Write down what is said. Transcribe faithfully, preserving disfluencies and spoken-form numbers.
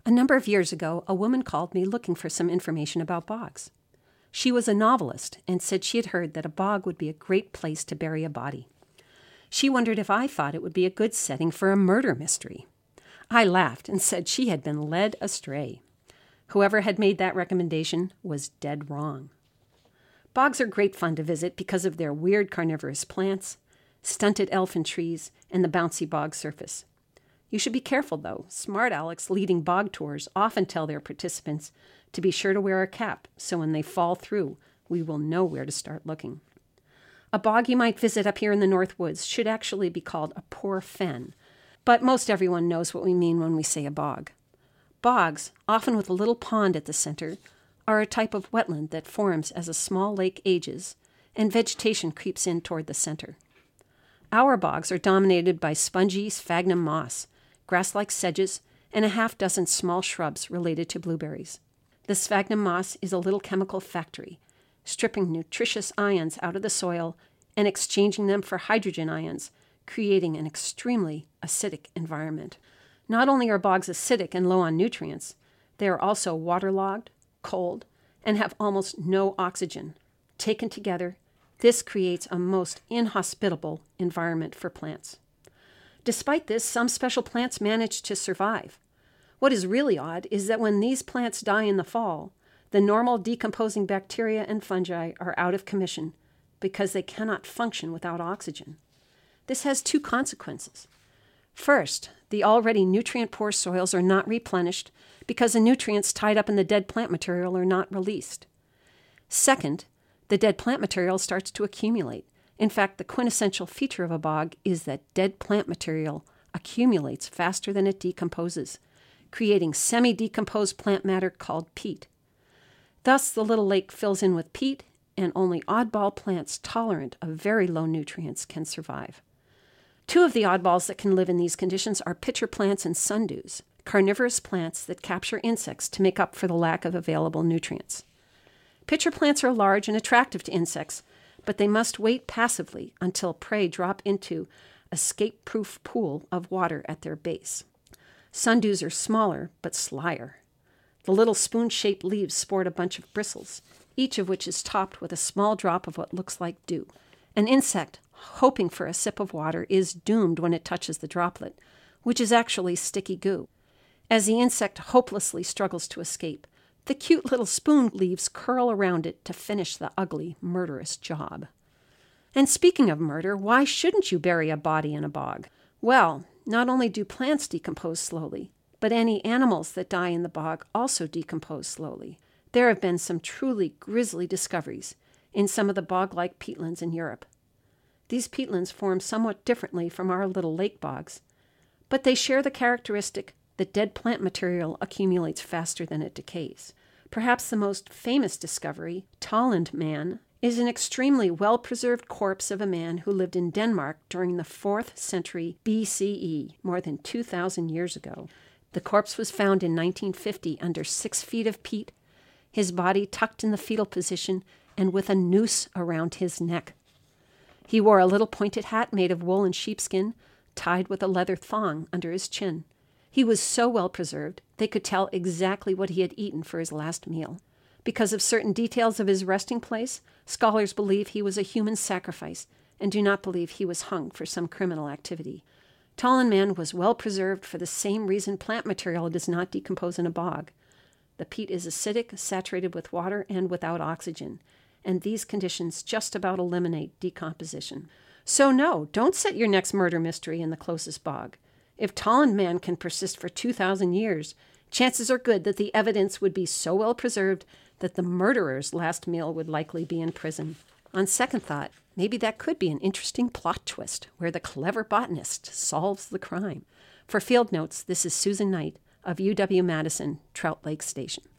A number of years ago, a woman called me looking for some information about bogs. She was a novelist and said she had heard that a bog would be a great place to bury a body. She wondered if I thought it would be a good setting for a murder mystery. I laughed and said she had been led astray. Whoever had made that recommendation was dead wrong. Bogs are great fun to visit because of their weird carnivorous plants, stunted elfin trees, and the bouncy bog surface. You should be careful, though. Smart Alecs leading bog tours often tell their participants to be sure to wear a cap, so when they fall through, we will know where to start looking. A bog you might visit up here in the North Woods should actually be called a poor fen, but most everyone knows what we mean when we say a bog. Bogs, often with a little pond at the center, are a type of wetland that forms as a small lake ages and vegetation creeps in toward the center. Our bogs are dominated by spongy sphagnum moss, grass-like sedges, and a half dozen small shrubs related to blueberries. The sphagnum moss is a little chemical factory, stripping nutritious ions out of the soil and exchanging them for hydrogen ions, creating an extremely acidic environment. Not only are bogs acidic and low on nutrients, they are also waterlogged, cold, and have almost no oxygen. Taken together, this creates a most inhospitable environment for plants. Despite this, some special plants manage to survive. What is really odd is that when these plants die in the fall, the normal decomposing bacteria and fungi are out of commission because they cannot function without oxygen. This has two consequences. First, the already nutrient-poor soils are not replenished because the nutrients tied up in the dead plant material are not released. Second, the dead plant material starts to accumulate. In fact, the quintessential feature of a bog is that dead plant material accumulates faster than it decomposes, creating semi-decomposed plant matter called peat. Thus, the little lake fills in with peat, and only oddball plants tolerant of very low nutrients can survive. Two of the oddballs that can live in these conditions are pitcher plants and sundews, carnivorous plants that capture insects to make up for the lack of available nutrients. Pitcher plants are large and attractive to insects, but they must wait passively until prey drop into a escape-proof pool of water at their base. Sundews are smaller, but slyer. The little spoon-shaped leaves sport a bunch of bristles, each of which is topped with a small drop of what looks like dew. An insect, hoping for a sip of water, is doomed when it touches the droplet, which is actually sticky goo. As the insect hopelessly struggles to escape, the cute little spoon leaves curl around it to finish the ugly, murderous job. And speaking of murder, why shouldn't you bury a body in a bog? Well, not only do plants decompose slowly, but any animals that die in the bog also decompose slowly. There have been some truly grisly discoveries in some of the bog-like peatlands in Europe. These peatlands form somewhat differently from our little lake bogs, but they share the characteristic that dead plant material accumulates faster than it decays. Perhaps the most famous discovery, Tolland Man, is an extremely well-preserved corpse of a man who lived in Denmark during the fourth century B C E, more than two thousand years ago. The corpse was found in nineteen fifty under six feet of peat, his body tucked in the fetal position and with a noose around his neck. He wore a little pointed hat made of wool and sheepskin, tied with a leather thong under his chin. He was so well preserved, they could tell exactly what he had eaten for his last meal. Because of certain details of his resting place, scholars believe he was a human sacrifice and do not believe he was hung for some criminal activity. Tolland Man was well preserved for the same reason plant material does not decompose in a bog. The peat is acidic, saturated with water, and without oxygen, and these conditions just about eliminate decomposition. So no, don't set your next murder mystery in the closest bog. If Tolland Man can persist for two thousand years, chances are good that the evidence would be so well preserved that the murderer's last meal would likely be in prison. On second thought, maybe that could be an interesting plot twist where the clever botanist solves the crime. For Field Notes, this is Susan Knight of U W Madison Trout Lake Station.